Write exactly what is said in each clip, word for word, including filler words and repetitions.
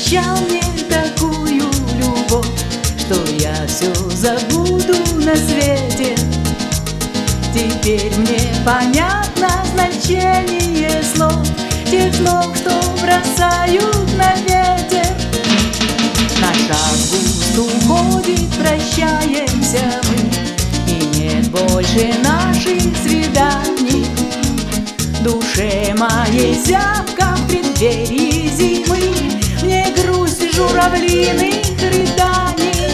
обещал мне такую любовь, что я все забуду на свете. Теперь мне понятно значение слов, тех слов, что бросают на ветер. Наш август уходит, прощаемся мы, и нет больше наших свиданий. Душе моей зябко в преддверии зимы, мне грусть журавлиных рыданий.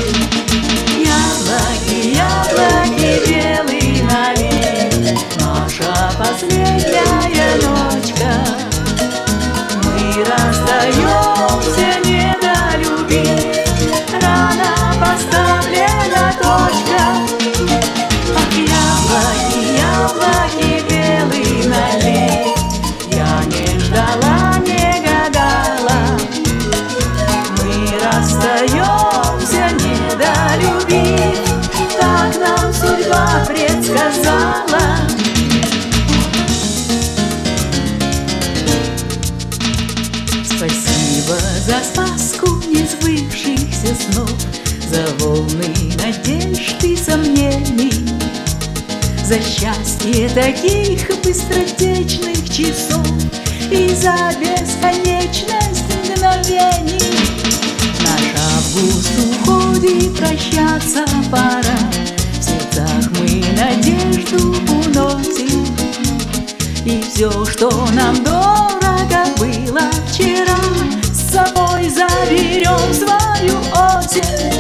Яблоки, яблоки, белый налив, наша последняя ночка. Мы расстаемся, не долюбив, рано поставлена точка. Ах, яблоки, яблоки, белый налив, я не ждала, не гадала. Мы расстаемся, не долюбив, так нам судьба предсказала. Спасибо за сказку несбывшихся снов, за волны надежд и сомнений, за счастье таких быстротечных часов и за бесконечность мгновений. Наш август уходит, прощаться пора, в сердцах мы надежду уносим, и все, что нам дорого было вчера, с собой заберем свою осень.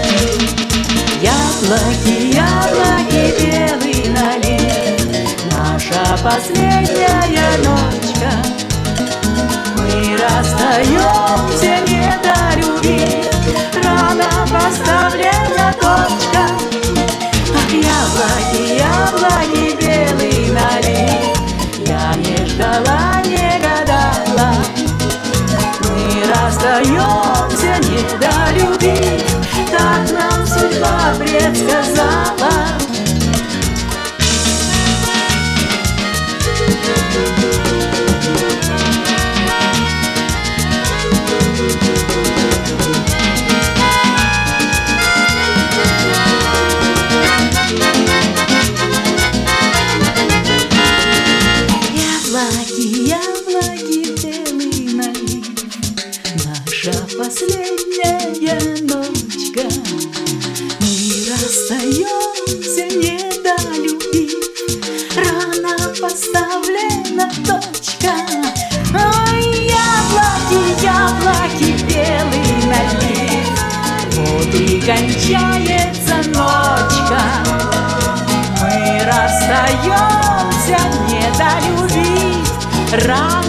Яблоки, яблоки, белый налив, наша последняя ночка. Мы расстаемся, не долюбив, рано поставлена точка. Ах, яблоки, яблоки, белый налив, я не ждала, не гадала. Мы расстаемся, не долюбив, так нам судьба предсказала. Яблоки, яблоки, белый налив, наша последняя ночка. Мы расстаемся, не долюбив, рано поставлена точка. Ой, яблоки, яблоки, белый налив, вот и кончается ночка. Мы расстаемся, не долюбив, рано